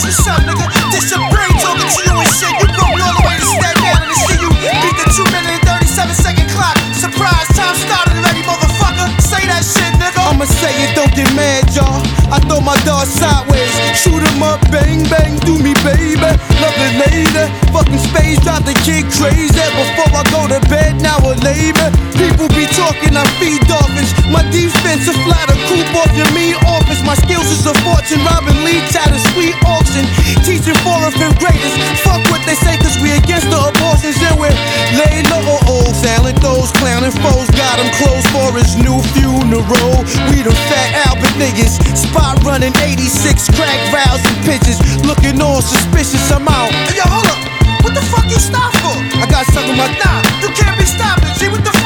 what's up, nigga? This your brain talking to you and shit. You brought me all the way to Staten Island to see you beat the 2-minute and 37-second clock. Surprise, time started already, motherfucker. Say that shit, nigga. I'ma say it, don't get mad, y'all. I throw my dog sideways, shoot him up, bang, bang, do me, baby. Love it later. Fucking space, drive the kid crazy. Before I go to bed, now or later. People be talking, I feed dolphins. My defense, a fly the coop off your mean office. My skills is a fortune, Robin Lee, at a sweet auction. Teaching 4th and 5th graders. Fuck what they say, cause we against the abortions. And we're laying low, silent those clowning foes. Got him close for his new funeral. We the fat Albert niggas. Spot running 86 crack vows and pitches. Looking all suspicious, I'm out. Hey, yo, hold up. What the fuck you stop for? I got something like that. You can't be stopping, G. What the fuck?